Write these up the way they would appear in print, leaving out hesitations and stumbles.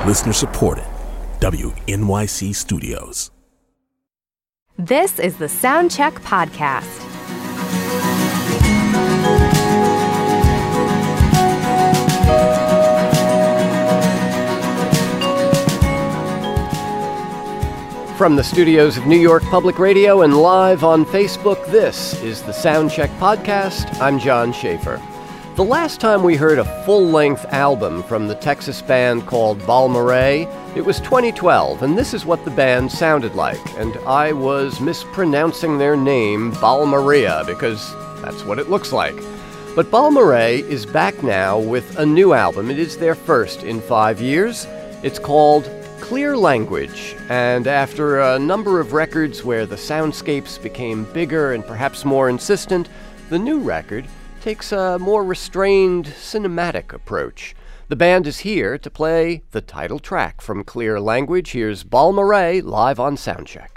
Listener supported. WNYC Studios. This is the Soundcheck Podcast. From the studios of New York Public Radio and live on Facebook, this is the Soundcheck Podcast. I'm John Schaefer. The last time we heard a full-length album from the Texas band called Balmorhea, it was 2012, and this is what the band sounded like. And I was mispronouncing their name, Balmorhea, because that's what it looks like. But Balmorhea is back now with a new album. It is their first in 5 years. It's called Clear Language, and after a number of records where the soundscapes became bigger and perhaps more insistent, the new record takes a more restrained, cinematic approach. The band is here to play the title track from Clear Language. Here's Balmorhea live on Soundcheck.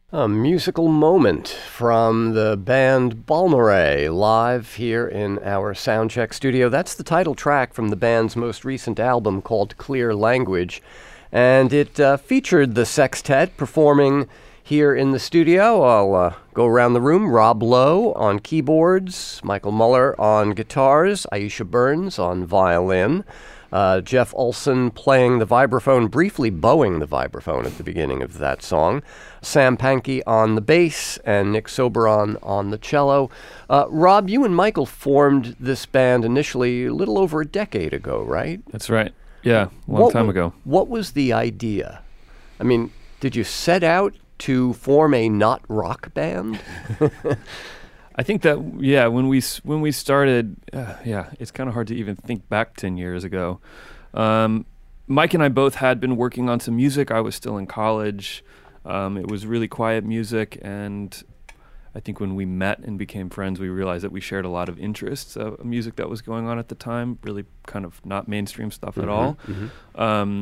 A musical moment from the band Balmorhea live here in our Soundcheck studio. That's the title track from the band's most recent album called Clear Language. And it featured the sextet performing here in the studio. I'll go around the room. Rob Lowe on keyboards, Michael Muller on guitars, Aisha Burns on violin, Jeff Olson playing the vibraphone, briefly bowing the vibraphone at the beginning of that song, Sam Pankey on the bass, and Nick Soberon on the cello. Rob, you and Michael formed this band initially a little over a decade ago, right? That's right. Yeah, a long time ago. What was the idea? I mean, did you set out to form a not rock band? I think that, when we started, it's kind of hard to even think back 10 years ago. Mike and I both had been working on some music. I was still in college. It was really quiet music, and I think when we met and became friends, we realized that we shared a lot of interests of music that was going on at the time, really kind of not mainstream stuff at all. Mm-hmm.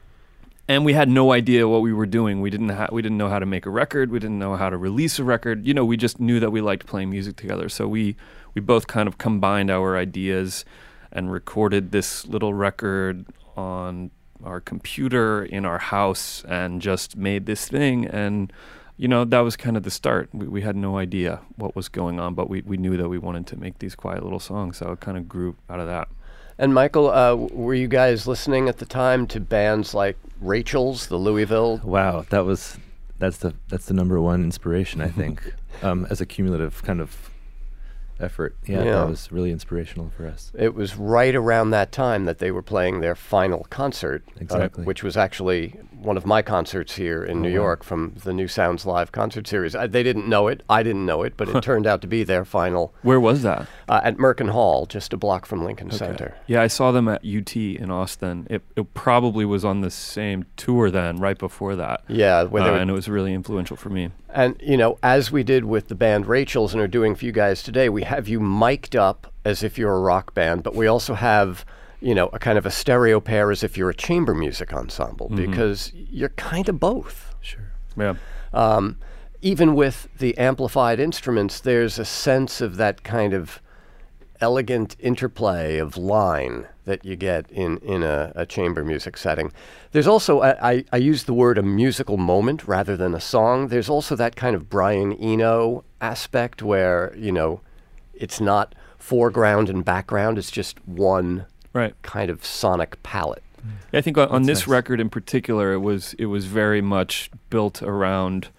And we had no idea what we were doing. We didn't know how to make a record. We didn't know how to release a record. You know, we just knew that we liked playing music together. So we both kind of combined our ideas and recorded this little record on our computer in our house and just made this thing. And, you know, that was kind of the start. We had no idea what was going on, but we knew that we wanted to make these quiet little songs. So it kind of grew out of that. And Michael, were you guys listening at the time to bands like Rachel's, the Louisville? Wow, that's the number one inspiration, I think, as a cumulative kind of effort. Yeah, that was really inspirational for us. It was right around that time that they were playing their final concert, exactly, which was actually one of my concerts here in New York from the New Sounds Live concert series. They didn't know it. I didn't know it, but it turned out to be their final. Where was that? At Merkin Hall, just a block from Lincoln Center. Yeah, I saw them at UT in Austin. It probably was on the same tour then, right before that. Yeah. And it was really influential for me. And, you know, as we did with the band Rachel's and are doing for you guys today, we have you mic'd up as if you're a rock band, but we also have, you know, a kind of a stereo pair as if you're a chamber music ensemble, because you're kind of both. Sure. Yeah. Even with the amplified instruments, there's a sense of that kind of elegant interplay of line that you get in a chamber music setting. There's also, I use the word a musical moment rather than a song. There's also that kind of Brian Eno aspect where, you know, it's not foreground and background, it's just one kind of sonic palette. Yeah, I think on this record in particular, it was very much built around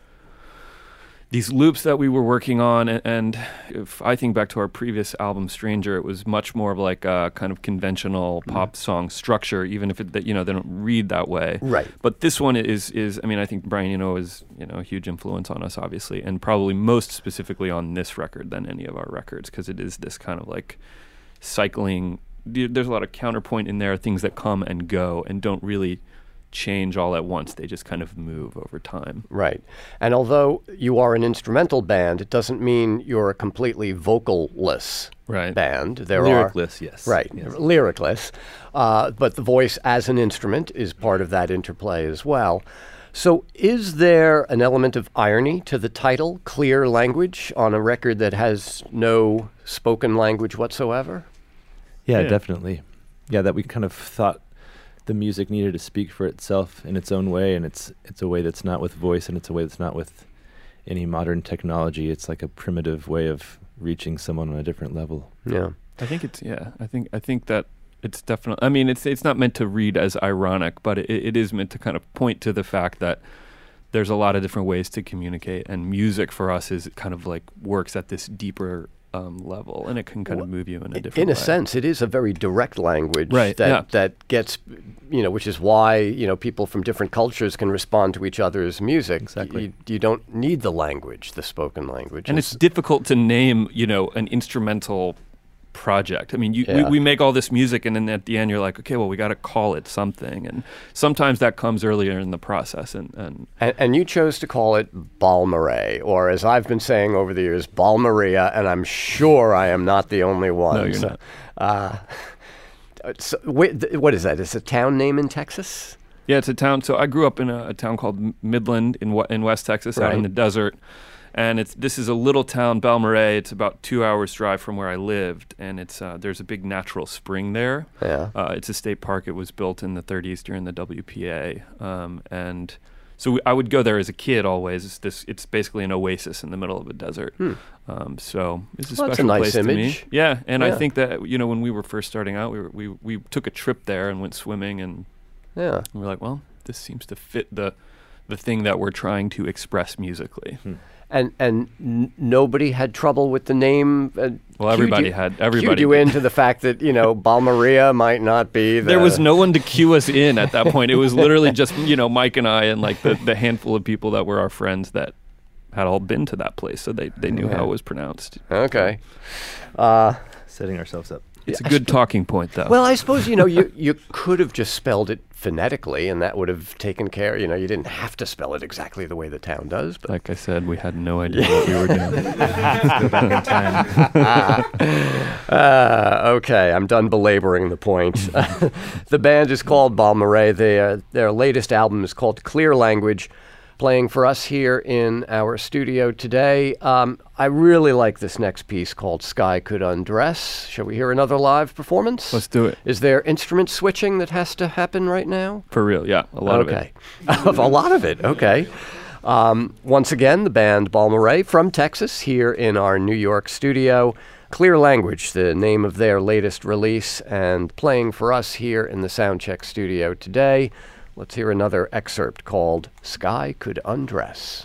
these loops that we were working on, and if I think back to our previous album, Stranger, it was much more of like a kind of conventional pop song structure, even if they don't read that way. Right. But this one is I mean, I think Brian Eno is, you know, a huge influence on us, obviously, and probably most specifically on this record than any of our records, because it is this kind of like cycling. There's a lot of counterpoint in there, things that come and go and don't really change all at once. They just kind of move over time. Right. And although you are an instrumental band, it doesn't mean you're a completely vocalless band. Lyricless, yes. Right. Yes. Lyricless. But the voice as an instrument is part of that interplay as well. So is there an element of irony to the title, Clear Language, on a record that has no spoken language whatsoever? Yeah, definitely. Yeah, that we kind of thought the music needed to speak for itself in its own way, and it's a way that's not with voice, and it's a way that's not with any modern technology. It's like a primitive way of reaching someone on a different level. Yeah. I think it's I think that it's definitely, I mean, it's not meant to read as ironic, but it is meant to kind of point to the fact that there's a lot of different ways to communicate, and music for us is kind of like works at this deeper level, and it can kind of move you in a different way. In a sense, it is a very direct language that gets, you know, which is why, you know, people from different cultures can respond to each other's music. Exactly. You don't need the language, the spoken language. And it's difficult to name, you know, an instrumental project. I mean, we make all this music, and then at the end you're like, okay, well, we got to call it something, and sometimes that comes earlier in the process. And you chose to call it Balmorhea, or as I've been saying over the years, Balmaria, and I'm sure I am not the only one. No, you're not. So what is that? It's a town name in Texas? Yeah, it's a town. So I grew up in a town called Midland in West Texas, out in the desert. And this is a little town, Balmorhea. It's about 2 hours drive from where I lived, and it's there's a big natural spring there. Yeah. It's a state park. It was built in the 30s during the WPA, and so I would go there as a kid always. It's basically an oasis in the middle of a desert. So it's a special that's a nice place image. to me. Yeah, and I think that when we were first starting out, we took a trip there and went swimming, and Yeah. we were like, well, this seems to fit the thing that we're trying to express musically. And nobody had trouble with the name. Well, everybody cued you into the fact that Balmorhea might not be. There was no one to cue us in at that point. It was literally just Mike and I and like the handful of people that were our friends that had all been to that place, so they knew how it was pronounced. Okay. Setting ourselves up. It's a good talking point, though. Well, I suppose you could have just spelled it phonetically, and that would have taken care. You didn't have to spell it exactly the way the town does. But like I said, we had no idea what we were doing. Let's go back in time. Okay, I'm done belaboring the point. The band is called Balmorhea. Their latest album is called Clear Language, playing for us here in our studio today. I really like this next piece called Sky Could Undress. Shall we hear another live performance? Let's do it. Is there instrument switching that has to happen right now? For real, yeah. A lot of it. A lot of it, okay. Once again, the band Balmorhea from Texas here in our New York studio. Clear Language, the name of their latest release, and playing for us here in the Soundcheck studio today. Let's hear another excerpt called Sky Could Undress.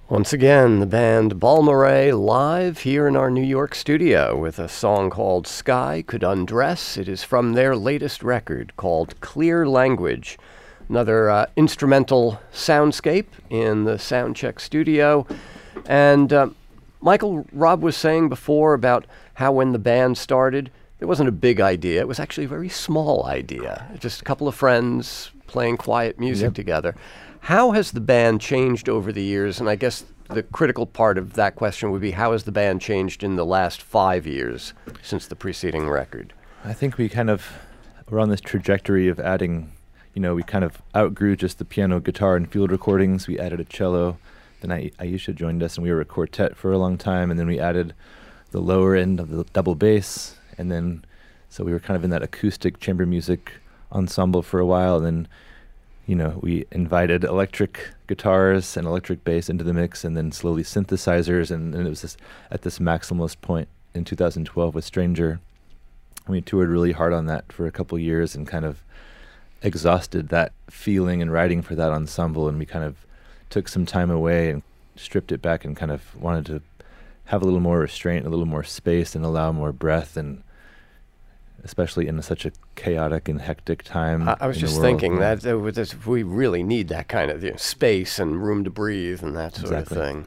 Once again, the band Balmorhea live here in our New York studio with a song called Sky Could Undress. It is from their latest record called Clear Language. Another instrumental soundscape in the Soundcheck studio. And Michael, Rob was saying before about how when the band started, it wasn't a big idea. It was actually a very small idea. Just a couple of friends playing quiet music together. How has the band changed over the years? And I guess the critical part of that question would be, how has the band changed in the last 5 years since the preceding record? I think we kind of were on this trajectory of adding, we kind of outgrew just the piano, guitar, and field recordings. We added a cello. Then Aisha joined us, and we were a quartet for a long time. And then we added the lower end of the double bass. And then, so we were kind of in that acoustic chamber music ensemble for a while. And then, we invited electric guitars and electric bass into the mix, and then slowly synthesizers, and it was at this maximalist point in 2012 with Stranger. We toured really hard on that for a couple years and kind of exhausted that feeling and writing for that ensemble, and we kind of took some time away and stripped it back and kind of wanted to have a little more restraint, a little more space, and allow more breath, and especially in such a chaotic and hectic time. I was just thinking that we really need that kind of space and room to breathe and that sort of thing.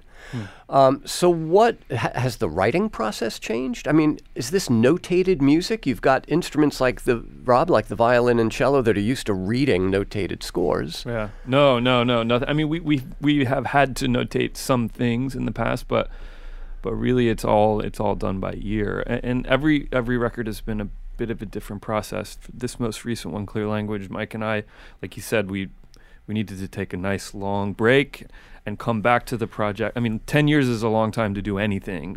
So what, has the writing process changed? I mean, is this notated music? You've got instruments like the violin and cello that are used to reading notated scores. Yeah. No, nothing. I mean, we have had to notate some things in the past, but really it's all done by ear. And every record has been a bit of a different process. This most recent one, Clear Language, Mike and I, like you said, we needed to take a nice long break and come back to the project. I mean, 10 years is a long time to do anything,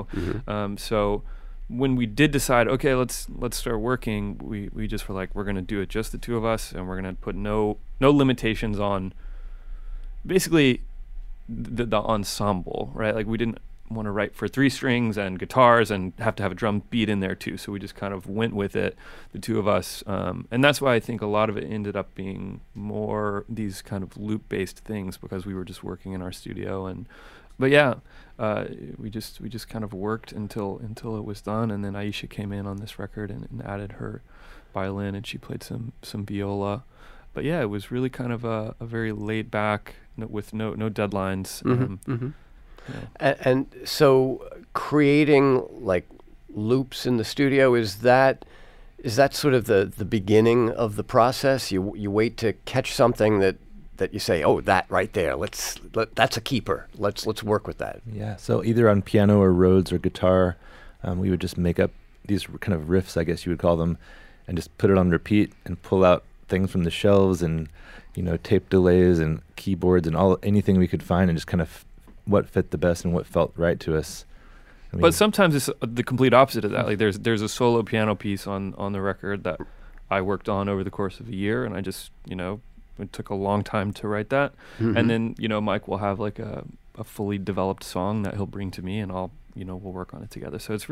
so when we did decide, okay, let's start working, we just were like, we're going to do it just the two of us, and we're going to put no limitations on basically the ensemble, right? Like, we didn't want to write for 3 strings and guitars and have to have a drum beat in there too. So we just kind of went with it, the two of us. And that's why I think a lot of it ended up being more these kind of loop-based things, because we were just working in our studio. But we just kind of worked until it was done. And then Aisha came in on this record and added her violin, and she played some viola. But yeah, it was really kind of a very laid back, with no deadlines. Yeah. And so creating like loops in the studio, is that sort of the beginning of the process? You wait to catch something that you say, oh, that right there, that's a keeper. Let's work with that. Yeah. So either on piano or Rhodes or guitar, we would just make up these kind of riffs, I guess you would call them, and just put it on repeat and pull out things from the shelves and tape delays and keyboards and anything we could find, and just kind of what fit the best and what felt right to us. But sometimes it's the complete opposite of that. Like there's a solo piano piece on the record that I worked on over the course of a year, and I just it took a long time to write that. And then Mike will have like a fully developed song that he'll bring to me, and we'll work on it together. So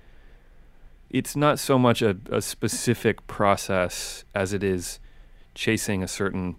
it's not so much a specific process as it is chasing a certain,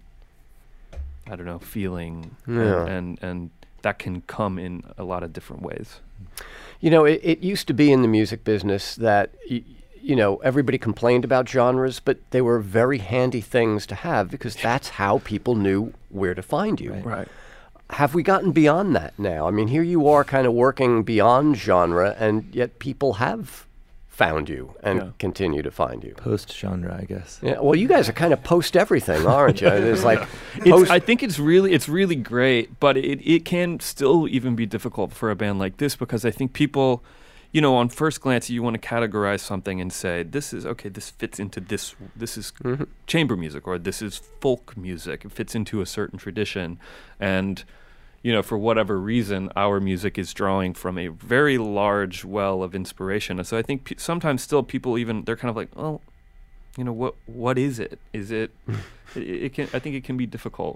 I don't know, feeling, and that can come in a lot of different ways. It used to be in the music business that, everybody complained about genres, but they were very handy things to have because that's how people knew where to find you. Right. Have we gotten beyond that now? I mean, here you are kind of working beyond genre, and yet people have found you and continue to find you. Post-genre, I guess. Yeah. Well, you guys are kind of post-everything, aren't you? It's like I think it's really great, but it can still even be difficult for a band like this, because I think people, on first glance, you want to categorize something and say, this fits into this is chamber music, or this is folk music. It fits into a certain tradition. And for whatever reason, our music is drawing from a very large well of inspiration. And so I think sometimes still people they're kind of like, oh, what is it? Is it? I think it can be difficult.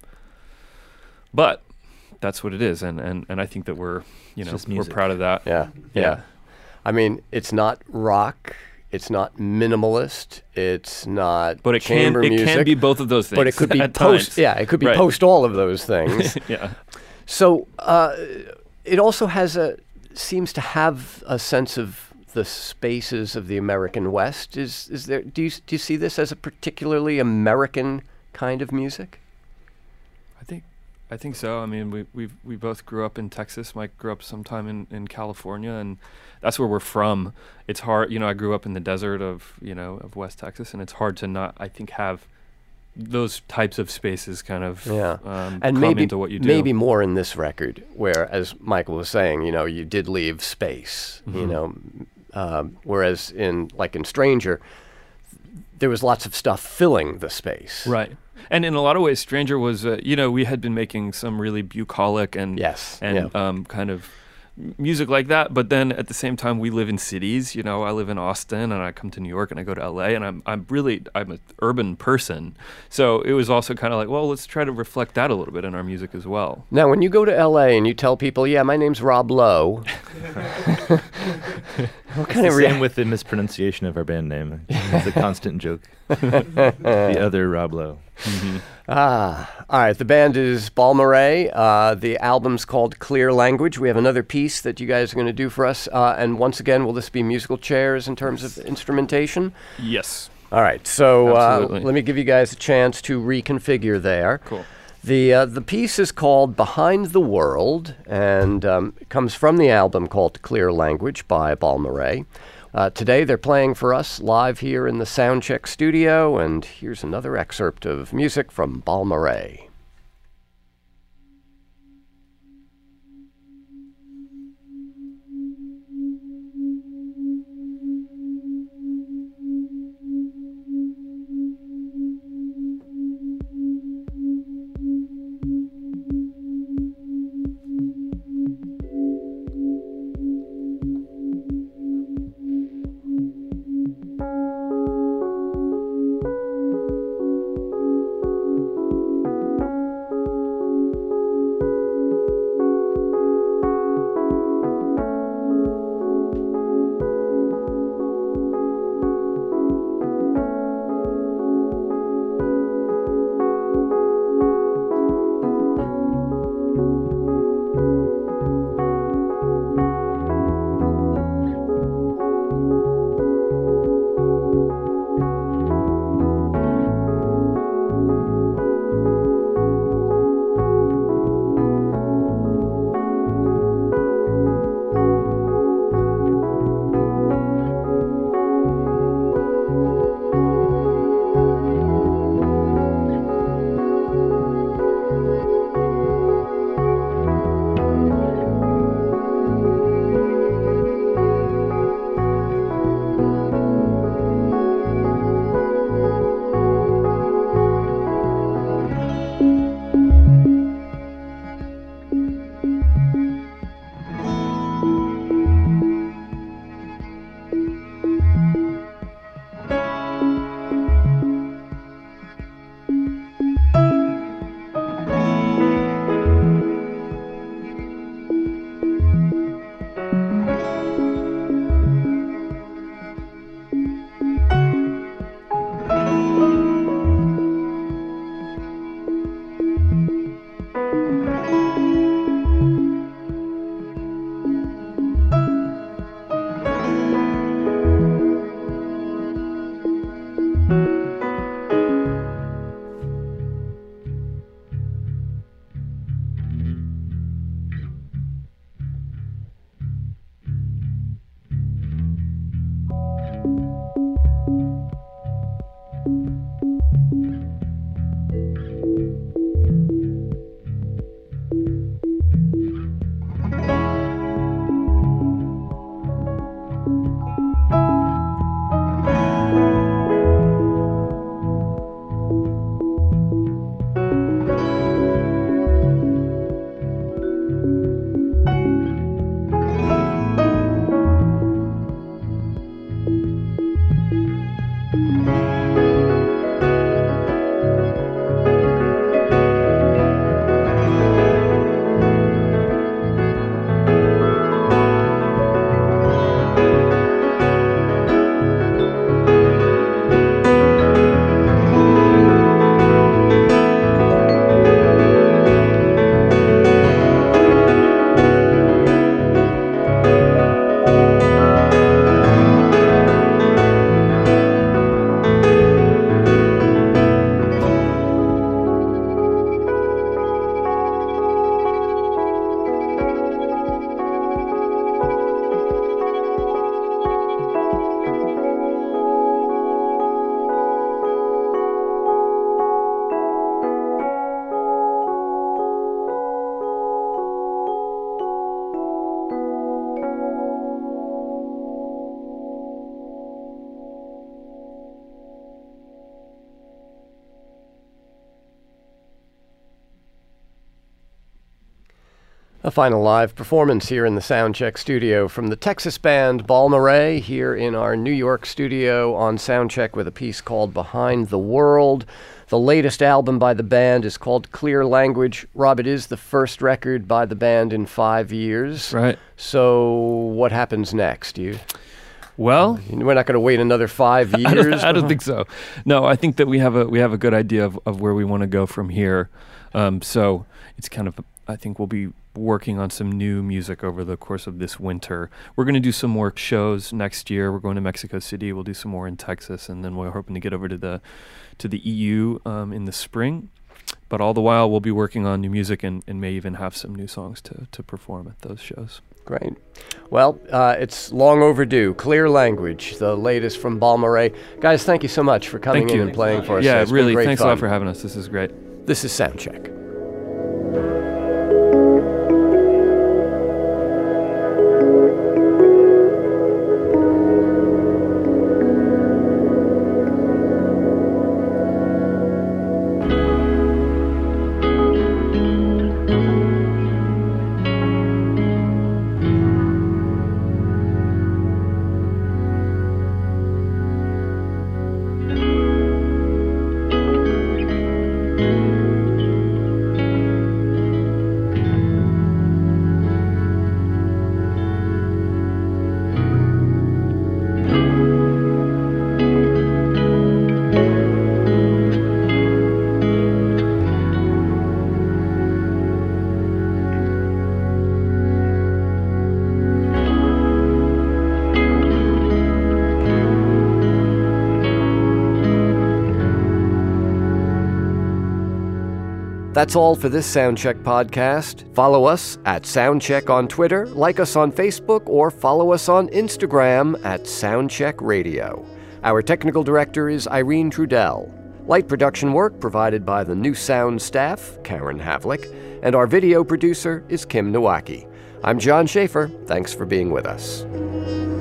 But that's what it is, and I think that we're proud of that. Yeah. I mean, it's not rock. It's not minimalist. It's not chamber music. It can be both of those things. But it could be post. Yeah, it could be post all of those things. Yeah. So it also seems to have a sense of the spaces of the American West. Is there? Do you see this as a particularly American kind of music? I think so. I mean, we both grew up in Texas. Mike grew up sometime in California, and that's where we're from. It's hard, I grew up in the desert of West Texas, and it's hard to not, I think, have those types of spaces kind of and come maybe, into what you do. Maybe more in this record, where, as Michael was saying, you did leave space, whereas in Stranger, there was lots of stuff filling the space. Right. And in a lot of ways, Stranger was, we had been making some really bucolic and kind of music like that. But then at the same time, we live in cities. I live in Austin, and I come to New York, and I go to LA, and I'm an urban person. So it was also kind of like, well, let's try to reflect that a little bit in our music as well. Now, when you go to LA and you tell people, yeah, my name's Rob Lowe. What kind of same with the mispronunciation of our band name. It's a constant joke. The other Rob Lowe. Mm-hmm. All right. The band is Balmorhea. The album's called Clear Language. We have another piece that you guys are going to do for us. And once again, will this be musical chairs in terms of instrumentation? Yes. All right. So let me give you guys a chance to reconfigure there. Cool. The piece is called Behind the World, and it comes from the album called Clear Language by Balmorhea. Today they're playing for us live here in the Soundcheck studio, and here's another excerpt of music from Balmorhea. A final live performance here in the Soundcheck studio from the Texas band Balmorhea here in our New York studio on Soundcheck with a piece called Behind the World. The latest album by the band is called Clear Language. Rob, it is the first record by the band in 5 years. Right. So what happens next? Well, we're not going to wait another 5 years. I don't think so. No, I think that we have a good idea of where we want to go from here. So it's kind of, I think we'll be working on some new music over the course of this winter. We're going to do some more shows next year. We're going to Mexico City. We'll do some more in Texas, and then we're hoping to get over to the EU in the spring. But all the while, we'll be working on new music and may even have some new songs to perform at those shows. Great. Well, it's long overdue. Clear Language, the latest from Balmorhea. Guys, thank you so much for coming in and playing for us. Yeah, it's really. been great Thanks fun. a lot for having us. This is great. This is Soundcheck. That's all for this Soundcheck podcast. Follow us at Soundcheck on Twitter, like us on Facebook, or follow us on Instagram at Soundcheck Radio. Our technical director is Irene Trudell. Light production work provided by the New Sound staff, Karen Havlick, and our video producer is Kim Nowacki. I'm John Schaefer. Thanks for being with us.